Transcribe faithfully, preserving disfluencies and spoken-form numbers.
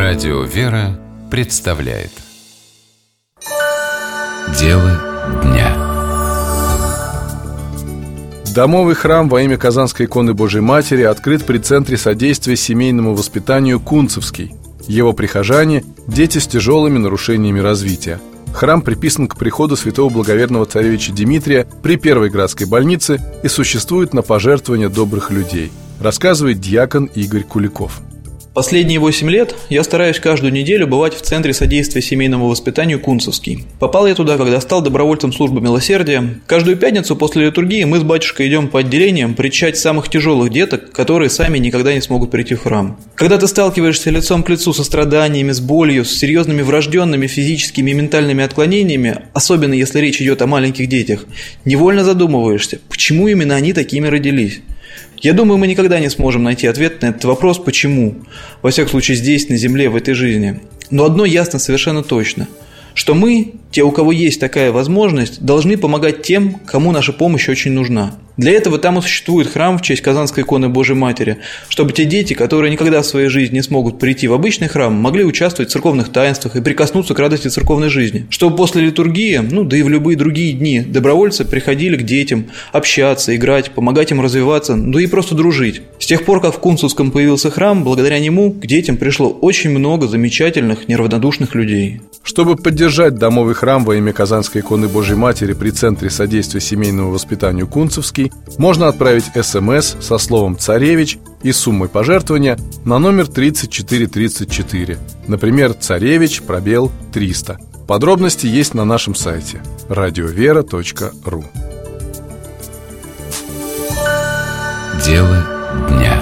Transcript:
Радио «Вера» представляет Дело дня. Домовый храм во имя Казанской иконы Божией Матери открыт при Центре содействия семейному воспитанию «Кунцевский». Его прихожане – дети с тяжелыми нарушениями развития. Храм приписан к приходу святого благоверного царевича Дмитрия при Первой Градской больнице и существует на пожертвования добрых людей, рассказывает диакон Игорь Куликов. Последние восемь лет я стараюсь каждую неделю бывать в Центре содействия семейному воспитанию «Кунцевский». Попал я туда, когда стал добровольцем службы милосердия. Каждую пятницу после литургии мы с батюшкой идем по отделениям причащать самых тяжелых деток, которые сами никогда не смогут прийти в храм. Когда ты сталкиваешься лицом к лицу со страданиями, с болью, с серьезными врожденными физическими и ментальными отклонениями, особенно если речь идет о маленьких детях, невольно задумываешься, почему именно они такими родились. Я думаю, мы никогда не сможем найти ответ на этот вопрос «почему?», во всяком случае здесь, на земле, в этой жизни. Но одно ясно совершенно точно, что мы, те, у кого есть такая возможность, должны помогать тем, кому наша помощь очень нужна. Для этого там и существует храм в честь Казанской иконы Божией Матери, чтобы те дети, которые никогда в своей жизни не смогут прийти в обычный храм, могли участвовать в церковных таинствах и прикоснуться к радости церковной жизни. Чтобы после литургии, ну да и в любые другие дни, добровольцы приходили к детям, общаться, играть, помогать им развиваться, ну и просто дружить. С тех пор, как в Кунцевском появился храм, благодаря нему к детям пришло очень много замечательных, неравнодушных людей. Чтобы поддержать домовый храм во имя Казанской иконы Божией Матери при Центре содействия семейному воспитанию «Кунцевский», можно отправить СМС со словом «Царевич» и суммой пожертвования на номер тридцать четыре тридцать четыре. Например, «Царевич, пробел, триста». Подробности есть на нашем сайте радиовера точка ру. Дело дня.